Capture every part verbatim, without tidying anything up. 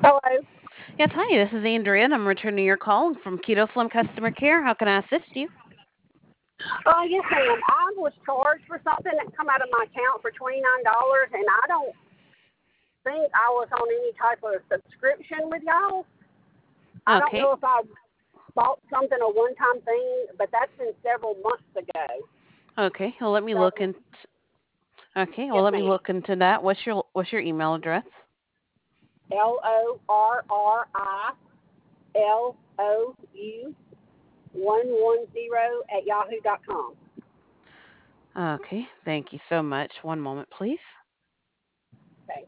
Hello. Yes, hi, this is Andrea, and I'm returning your call from Keto Slim Customer Care. How can I assist you? Uh, yes, ma'am. I was charged for something that come out of my account for twenty nine dollars, and I don't think I was on any type of subscription with y'all. I don't Okay, know if I bought something a one time thing, but that's been several months ago. okay. Well, let me look So, in. Okay, well, yes, let me ma'am. look into that. What's your What's your email address? L O R R I L O U one one zero at yahoo dot com. Okay, thank you so much. One moment, please. Okay.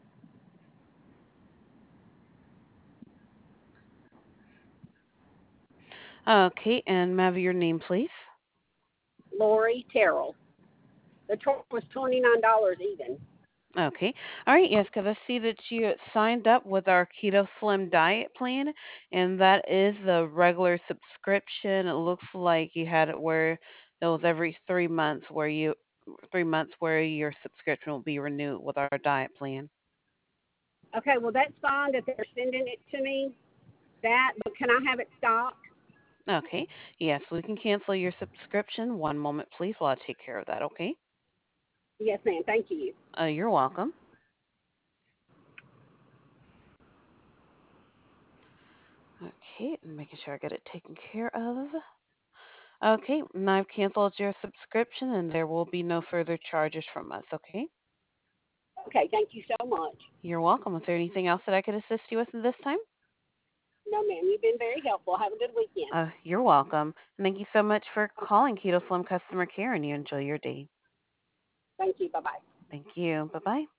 Okay, and may I have your name, please? Lori Terrell. The charge was twenty nine dollars even. Okay. All right. Yes, because I see that you signed up with our Keto Slim diet plan, and that is the regular subscription. It looks like you had it where it was every three months where you three months where your subscription will be renewed with our diet plan. Okay, well, that's fine that they're sending it to me. That, but can I have it stopped? Okay. Yes, we can cancel your subscription. One moment, please, while I take care of that. Okay. Yes, ma'am. Thank you. Uh, you're welcome. Okay, making sure I get it taken care of. Okay, and I've canceled your subscription, and there will be no further charges from us. Okay. Okay, thank you so much. You're welcome. Is there anything else that I could assist you with at this time? No, ma'am, you've been very helpful. Have a good weekend. Uh, you're welcome. And thank you so much for calling Keto Slim Customer Care, and you enjoy your day. Thank you. Bye bye. Thank you. Bye bye.